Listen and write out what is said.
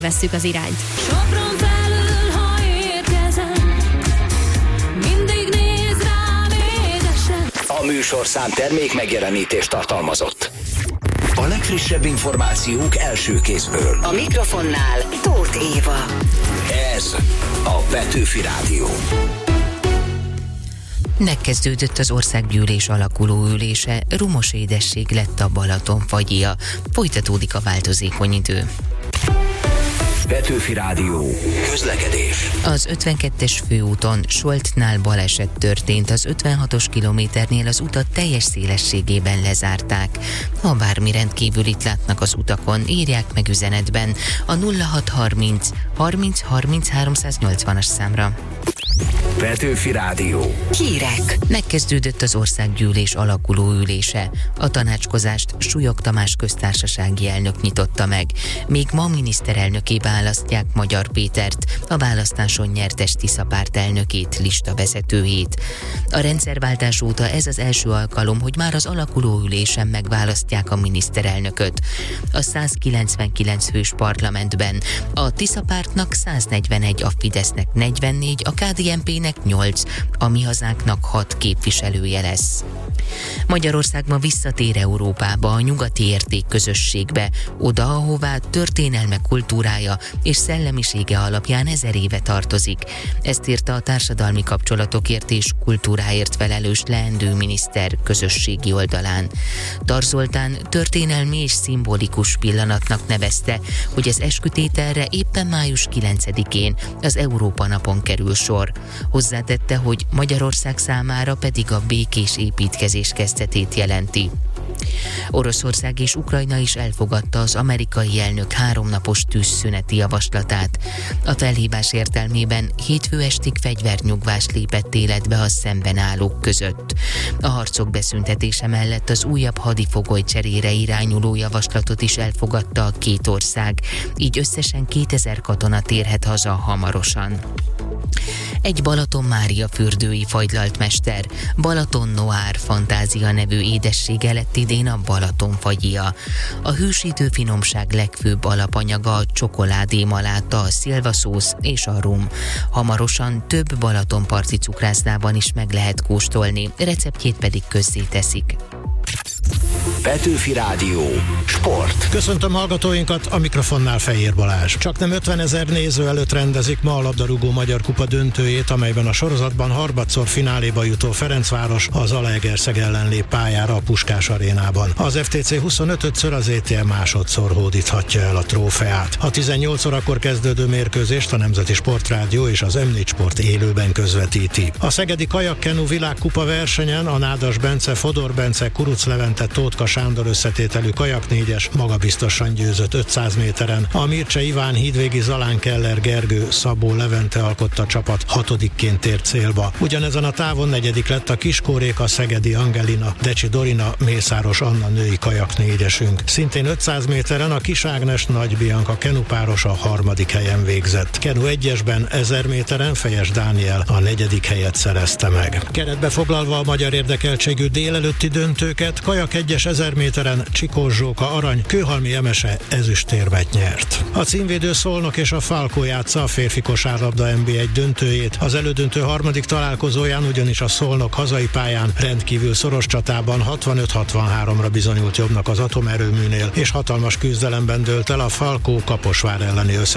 vesszük az irányt. Sopron felül, ha érkezem, mindig néz rám édesen. A műsorszám termék megjelenítést tartalmazott. A legfrissebb információk első kézből. A mikrofonnál Tóth Éva. Ez a Petőfi Rádió. Megkezdődött az országgyűlés alakuló ülése, rumos édesség lett a Balaton fagyja. Folytatódik a változékony idő. Petőfi Rádió. Közlekedés. Az 52-es főúton Soltnál baleset történt, az 56-os kilométernél az utat teljes szélességében lezárták. Ha bármi rendkívülit látnak az utakon, írják meg üzenetben a 0630 30 30 380-as számra. Petőfi Rádió. Hírek. Megkezdődött az országgyűlés alakuló ülése. A tanácskozást Súlyog Tamás köztársasági elnök nyitotta meg. Még ma miniszterelnöké választják Magyar Pétert, a választáson nyertes Tisza párt elnökét, listavezetőjét. A rendszerváltás óta ez az első alkalom, hogy már az alakuló ülésen megválasztják a miniszterelnököt. A 199 fős parlamentben a Tisza pártnak 141, a Fidesznek 44, a KDNP-nek 8, a Mi Hazánknak 6 képviselője lesz. Magyarország ma visszatér Európába, a nyugati értékközösségbe, oda, ahová történelme, kultúrája és szellemisége alapján 1000 éve tartozik. Ezt írta a társadalmi kapcsolatokért és kultúráért felelős leendő miniszter közösségi oldalán. Tar Zoltán történelmi és szimbolikus pillanatnak nevezte, hogy az eskütételre éppen május 9-én, az Európa napon kerül sor. Hozzátette, hogy Magyarország számára pedig a békés építkezés kezdetét jelenti. Oroszország és Ukrajna is elfogadta az amerikai elnök 3 napos tűzszüneti javaslatát. A felhívás értelmében hétfő estig fegyvernyugvás lépett életbe a szemben állók között. A harcok beszüntetése mellett az újabb hadifogoly cserére irányuló javaslatot is elfogadta a két ország, így összesen 2000 katona térhet haza hamarosan. Egy Balaton Mária fürdői fagylalt mester, Balaton Noir fantázia nevű édessége lett idén a Balaton fagyja. A hősítő finomság legfőbb alapanyaga a csokoládémaláta, a szilvaszósz és a rum. Hamarosan több balatonparti cukrászdában is meg lehet kóstolni, receptjét pedig közzéteszik. Petőfi Rádió. Sport. Köszöntöm hallgatóinkat, a mikrofonnál Fejér Balázs. Csaknem 50 000 néző előtt rendezik ma a labdarúgó Magyar Kupa döntőjét, amelyben a sorozatban harmadszor fináléba jutó Ferencváros az Zalaegerszeg ellen lép pályára a Puskás arénában. Az FTC 25-ször, az ETM másodszor hódíthatja el a trófeát. A 18 órakor kezdődő mérkőzést a Nemzeti Sportrádió és az M4 Sport élőben közvetíti. A szegedi kajakkenu világkupa versenyen a Nádas Bence, Fodor Bence, Kuruc Levente, Tótka Sándor összetételű kajaknégyes magabiztosan győzött 500 méteren. A Mircse Iván, Hídvégi Zalán, Keller Gergő, Szabó Levente alkotta csapat 6-ként tért célba. Ugyanezen a távon 4. lett a Kiskóréka, Szegedi Angelina, Decsi Dorina, Mészáros Anna női kajaknégyesünk. Szintén 500 méteren a Kis Ágnes, Nagy Bianca kenupáros a 3. helyen végzett. Kenu 1-esben 1000 méteren Fejes Dániel a 4. helyet szerezte meg. Keretbe foglalva a magyar érdekeltségű délelőtti döntőket, kajak 1-es 1000 méteren Csikós Zsóka arany, Kőhalmi Emese ezüstérmet nyert. A címvédő Szolnok és a Falkó játsza a férfi kosárlabda NB1 döntőjét. Az elődöntő 3. találkozóján ugyanis a Szolnok hazai pályán rendkívül szoros csatában 65-63-ra bizonyult jobbnak az atomerőműnél, és hatalmas küzdelemben dőlt el a Falkó Kaposvár elleni